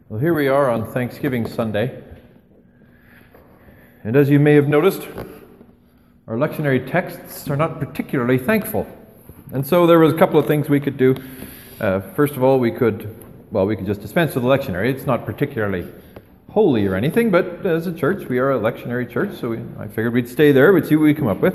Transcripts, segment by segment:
Well, here we are on Thanksgiving Sunday. And as you may have noticed, our lectionary texts are not particularly thankful. And so there was a couple of things we could do. First of all, we could just dispense with the lectionary. It's not particularly holy or anything, but as a church, we are a lectionary church, so I figured we'd stay there, we'd see what we come up with.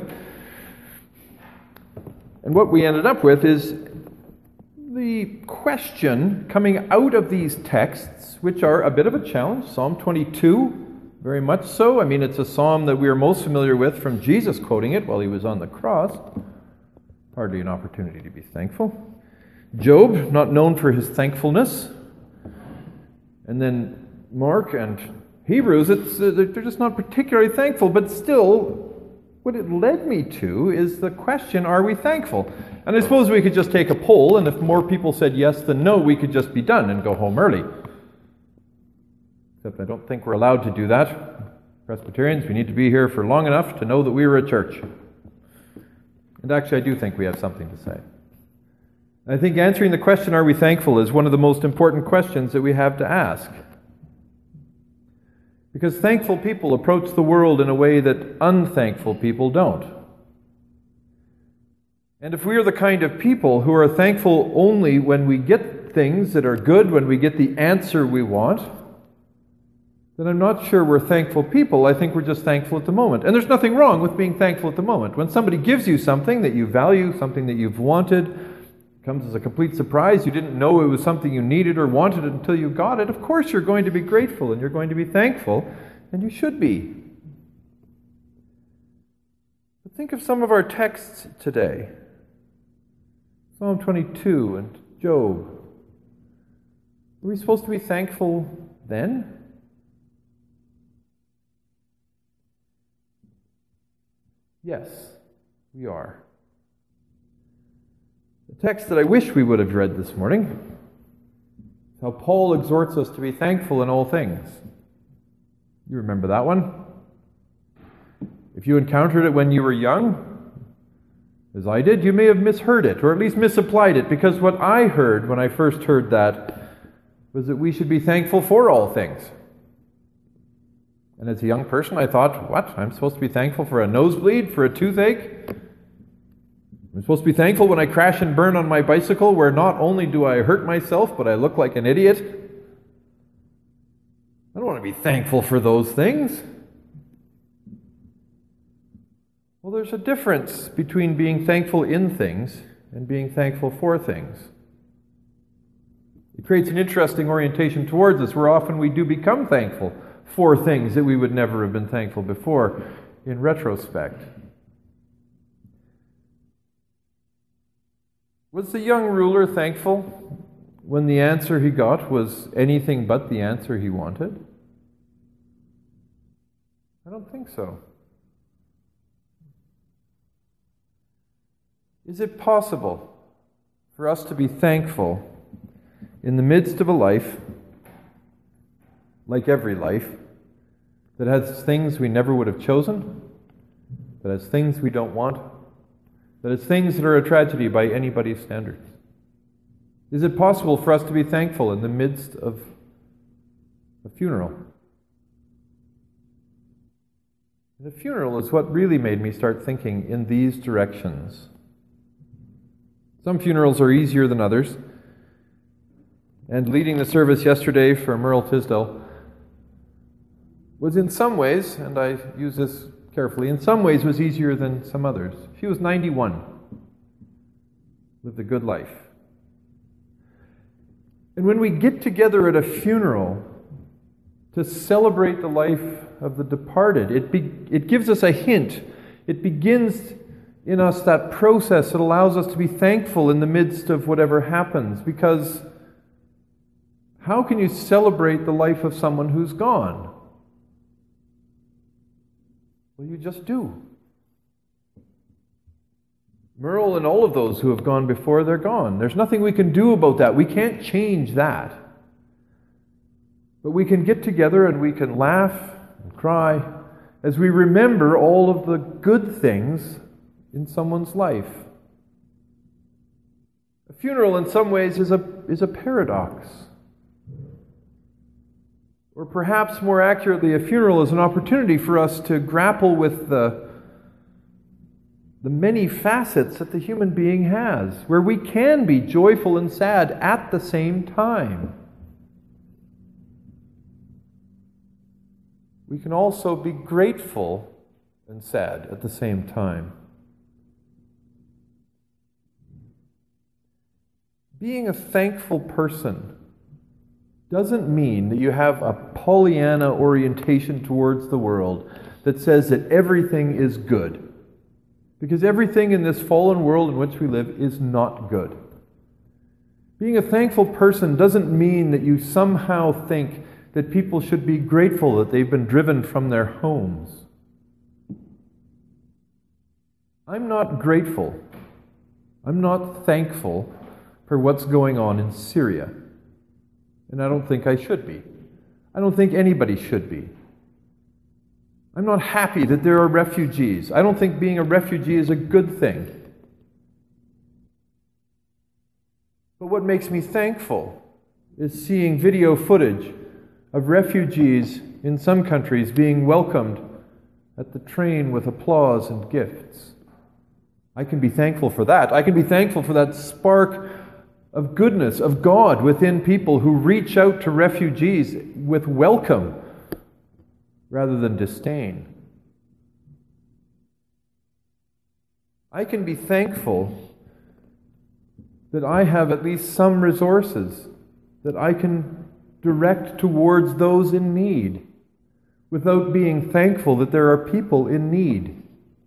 And what we ended up with is the question coming out of these texts, which are a bit of a challenge. Psalm 22, very much so. I mean, it's a psalm that we are most familiar with from Jesus quoting it while he was on the cross. Hardly an opportunity to be thankful. Job, not known for his thankfulness. And then Mark and Hebrews, they're just not particularly thankful, but still, what it led me to is the question, are we thankful? And I suppose we could just take a poll, and if more people said yes than no, we could just be done and go home early. Except I don't think we're allowed to do that. Presbyterians, we need to be here for long enough to know that we were a church. And actually, I do think we have something to say. I think answering the question, are we thankful, is one of the most important questions that we have to ask. Because thankful people approach the world in a way that unthankful people don't. And if we are the kind of people who are thankful only when we get things that are good, when we get the answer we want, then I'm not sure we're thankful people. I think we're just thankful at the moment. And there's nothing wrong with being thankful at the moment. When somebody gives you something that you value, something that you've wanted, comes as a complete surprise, you didn't know it was something you needed or wanted until you got it, of course you're going to be grateful and you're going to be thankful, and you should be. But think of some of our texts today. Psalm 22 and Job. Are we supposed to be thankful then? Yes, we are. The text that I wish we would have read this morning is how Paul exhorts us to be thankful in all things. You remember that one? If you encountered it when you were young, as I did, you may have misheard it, or at least misapplied it, because what I heard when I first heard that was that we should be thankful for all things. And as a young person, I thought, what? I'm supposed to be thankful for a nosebleed, for a toothache? I'm supposed to be thankful when I crash and burn on my bicycle, where not only do I hurt myself, but I look like an idiot? I don't want to be thankful for those things. Well, there's a difference between being thankful in things and being thankful for things. It creates an interesting orientation towards us, where often we do become thankful for things that we would never have been thankful before in retrospect. Was the young ruler thankful when the answer he got was anything but the answer he wanted? I don't think so. Is it possible for us to be thankful in the midst of a life, like every life, that has things we never would have chosen, that has things we don't want, that has things that are a tragedy by anybody's standards? Is it possible for us to be thankful in the midst of a funeral? And a funeral is what really made me start thinking in these directions. Some funerals are easier than others. And leading the service yesterday for Merle Tisdale was in some ways, and I use this carefully, in some ways was easier than some others. She was 91. Lived a good life. And when we get together at a funeral to celebrate the life of the departed, it gives us a hint. It begins in us that process that allows us to be thankful in the midst of whatever happens. Because how can you celebrate the life of someone who's gone? Well, you just do. Merle and all of those who have gone before, they're gone. There's nothing we can do about that. We can't change that. But we can get together and we can laugh and cry as we remember all of the good things in someone's life. A funeral in some ways is a paradox. Or perhaps more accurately, a funeral is an opportunity for us to grapple with the many facets that the human being has, where we can be joyful and sad at the same time. We can also be grateful and sad at the same time. Being a thankful person doesn't mean that you have a Pollyanna orientation towards the world that says that everything is good. Because everything in this fallen world in which we live is not good. Being a thankful person doesn't mean that you somehow think that people should be grateful that they've been driven from their homes. I'm not grateful. I'm not thankful for what's going on in Syria. And I don't think I should be. I don't think anybody should be. I'm not happy that there are refugees. I don't think being a refugee is a good thing. But what makes me thankful is seeing video footage of refugees in some countries being welcomed at the train with applause and gifts. I can be thankful for that. I can be thankful for that spark of goodness, of God within people who reach out to refugees with welcome rather than disdain. I can be thankful that I have at least some resources that I can direct towards those in need without being thankful that there are people in need.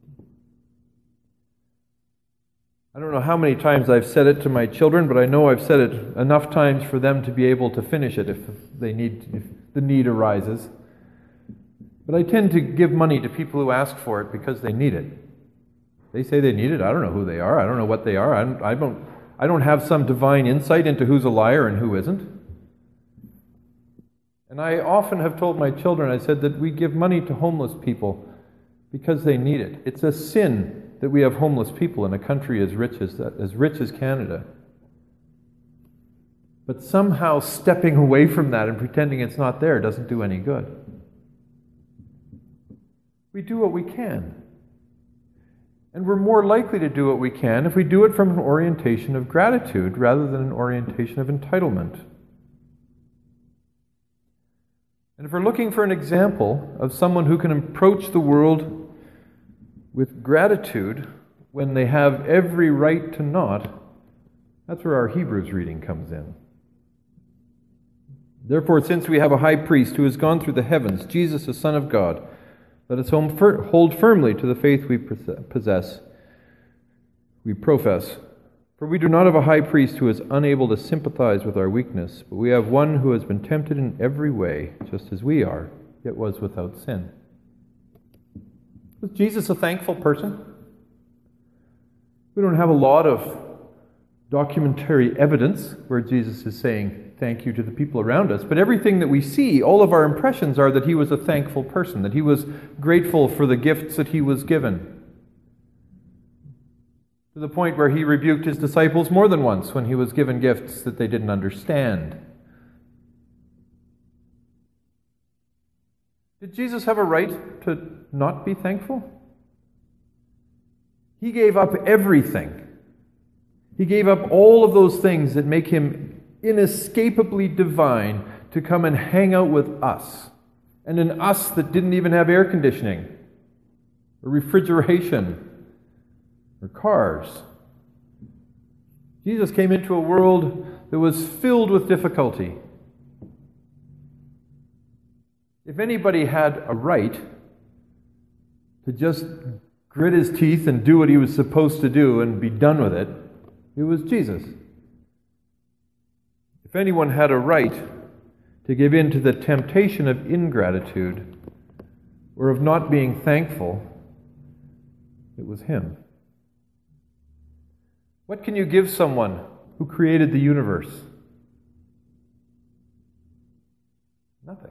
I don't know how many times I've said it to my children, but I know I've said it enough times for them to be able to finish it if the need arises. But I tend to give money to people who ask for it because they need it. They say they need it. I don't know who they are. I don't know what they are. I don't have some divine insight into who's a liar and who isn't. And I often have told my children, I said that we give money to homeless people because they need it. It's a sin that we have homeless people in a country as rich as Canada. But somehow stepping away from that and pretending it's not there doesn't do any good. We do what we can. And we're more likely to do what we can if we do it from an orientation of gratitude rather than an orientation of entitlement. And if we're looking for an example of someone who can approach the world with gratitude when they have every right to not, that's where our Hebrews reading comes in. Therefore, since we have a high priest who has gone through the heavens, Jesus, the Son of God, let us hold firmly to the faith we profess. For we do not have a high priest who is unable to sympathize with our weakness, but we have one who has been tempted in every way, just as we are, yet was without sin. Was Jesus a thankful person? We don't have a lot of documentary evidence where Jesus is saying thank you to the people around us, but everything that we see, all of our impressions are that he was a thankful person, that he was grateful for the gifts that he was given. To the point where he rebuked his disciples more than once when he was given gifts that they didn't understand. Did Jesus have a right to not be thankful? He gave up everything. He gave up all of those things that make him inescapably divine to come and hang out with us. And an us that didn't even have air conditioning, or refrigeration, or cars. Jesus came into a world that was filled with difficulty. If anybody had a right to just grit his teeth and do what he was supposed to do and be done with it, it was Jesus. If anyone had a right to give in to the temptation of ingratitude or of not being thankful, it was him. What can you give someone who created the universe? Nothing.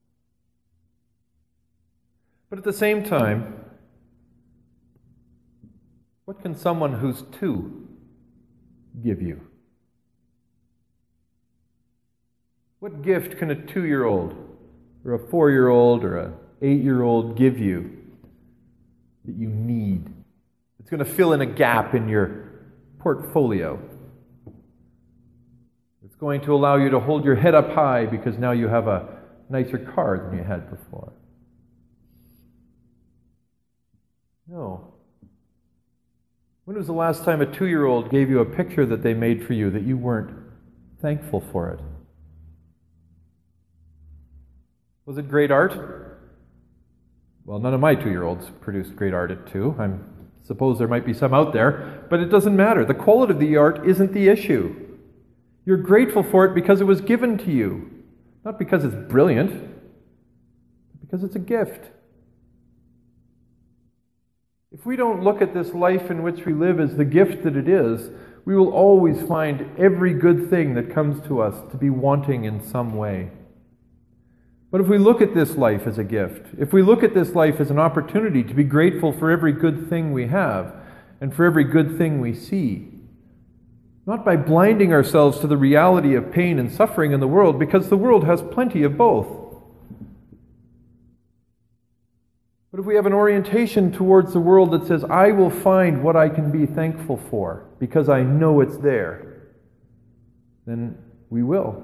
But at the same time, what can someone who's 2 give you? What gift can a 2-year-old or a 4-year-old or a 8-year-old give you that you need? It's going to fill in a gap in your portfolio. It's going to allow you to hold your head up high because now you have a nicer car than you had before. No. When was the last time a 2-year-old gave you a picture that they made for you that you weren't thankful for it? Was it great art? Well, none of my 2-year-olds produced great art at 2. I suppose there might be some out there, but it doesn't matter. The quality of the art isn't the issue. You're grateful for it because it was given to you. Not because it's brilliant, but because it's a gift. If we don't look at this life in which we live as the gift that it is, we will always find every good thing that comes to us to be wanting in some way. But if we look at this life as a gift, if we look at this life as an opportunity to be grateful for every good thing we have and for every good thing we see, not by blinding ourselves to the reality of pain and suffering in the world, because the world has plenty of both. But if we have an orientation towards the world that says, I will find what I can be thankful for because I know it's there, then we will.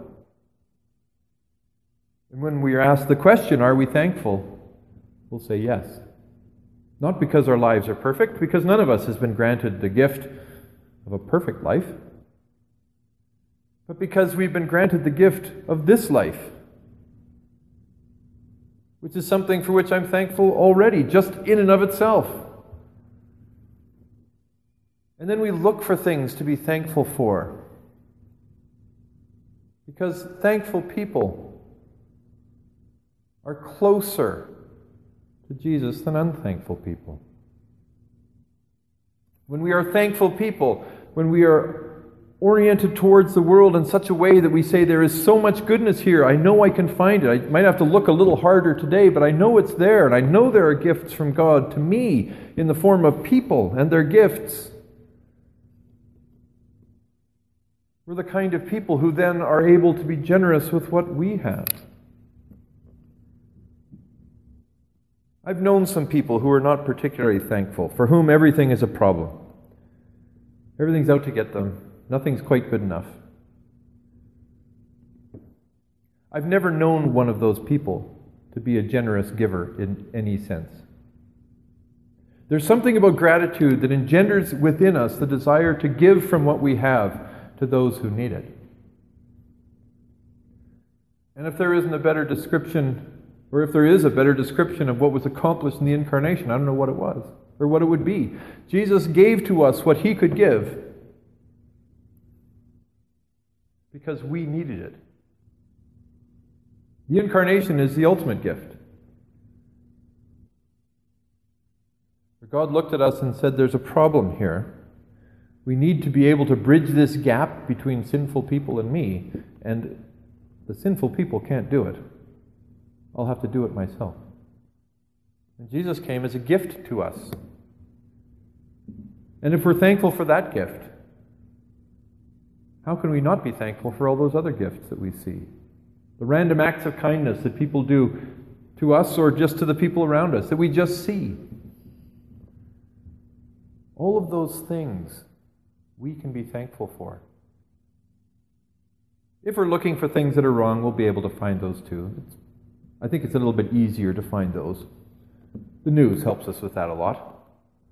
And when we are asked the question, are we thankful? We'll say yes. Not because our lives are perfect, because none of us has been granted the gift of a perfect life, but because we've been granted the gift of this life, which is something for which I'm thankful already, just in and of itself. And then we look for things to be thankful for, because thankful people are closer to Jesus than unthankful people. When we are thankful people, when we are oriented towards the world in such a way that we say, there is so much goodness here, I know I can find it. I might have to look a little harder today, but I know it's there, and I know there are gifts from God to me in the form of people and their gifts. We're the kind of people who then are able to be generous with what we have. I've known some people who are not particularly thankful, for whom everything is a problem. Everything's out to get them. Nothing's quite good enough. I've never known one of those people to be a generous giver in any sense. There's something about gratitude that engenders within us the desire to give from what we have to those who need it. And if there isn't a better description, or if there is a better description of what was accomplished in the Incarnation, I don't know what it was, or what it would be. Jesus gave to us what He could give because we needed it. The Incarnation is the ultimate gift. God looked at us and said, there's a problem here. We need to be able to bridge this gap between sinful people and me, and the sinful people can't do it. I'll have to do it myself. And Jesus came as a gift to us. And if we're thankful for that gift, how can we not be thankful for all those other gifts that we see? The random acts of kindness that people do to us or just to the people around us that we just see. All of those things we can be thankful for. If we're looking for things that are wrong, we'll be able to find those too. I think it's a little bit easier to find those. The news helps us with that a lot.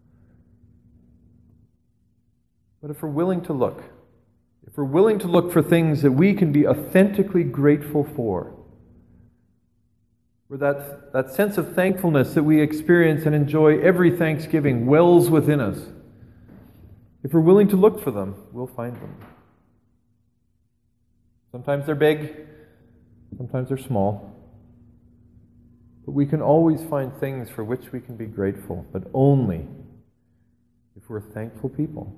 But if we're willing to look, for things that we can be authentically grateful for, where that sense of thankfulness that we experience and enjoy every Thanksgiving wells within us, if we're willing to look for them, we'll find them. Sometimes they're big, sometimes they're small. But we can always find things for which we can be grateful, but only if we're thankful people.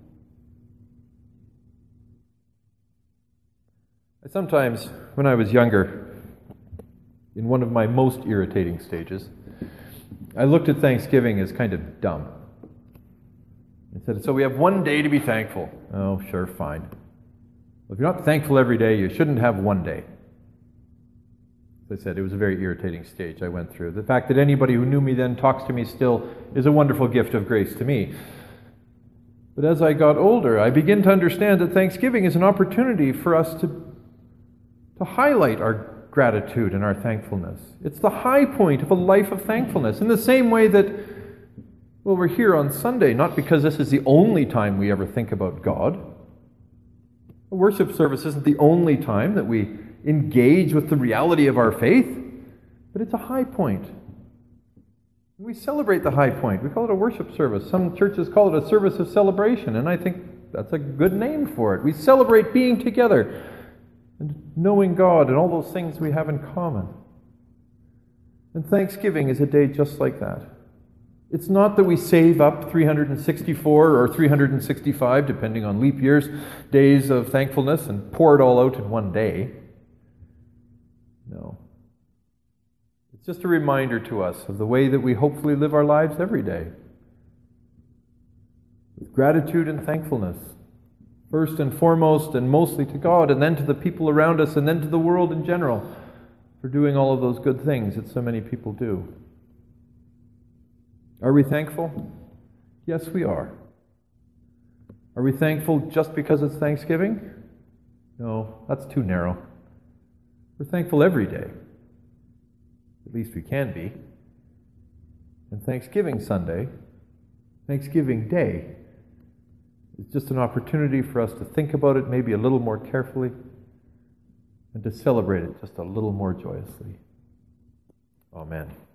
I sometimes, when I was younger, in one of my most irritating stages, I looked at Thanksgiving as kind of dumb. I said, so we have one day to be thankful. Oh, sure, fine. Well, if you're not thankful every day, you shouldn't have one day. As I said, it was a very irritating stage I went through. The fact that anybody who knew me then talks to me still is a wonderful gift of grace to me. But as I got older, I begin to understand that Thanksgiving is an opportunity for us to highlight our gratitude and our thankfulness. It's the high point of a life of thankfulness. In the same way that, well, we're here on Sunday, not because this is the only time we ever think about God. A worship service isn't the only time that we engage with the reality of our faith, but it's a high point. We celebrate the high point. We call it a worship service. Some churches call it a service of celebration, and I think that's a good name for it. We celebrate being together and knowing God and all those things we have in common. And Thanksgiving is a day just like that. It's not that we save up 364 or 365, depending on leap years, days of thankfulness and pour it all out in one day. No. It's just a reminder to us of the way that we hopefully live our lives every day. With gratitude and thankfulness. First and foremost and mostly to God, and then to the people around us, and then to the world in general, for doing all of those good things that so many people do. Are we thankful? Yes, we are. Are we thankful just because it's Thanksgiving? No, that's too narrow. We're thankful every day. At least we can be. And Thanksgiving Sunday, Thanksgiving Day, is just an opportunity for us to think about it maybe a little more carefully and to celebrate it just a little more joyously. Amen.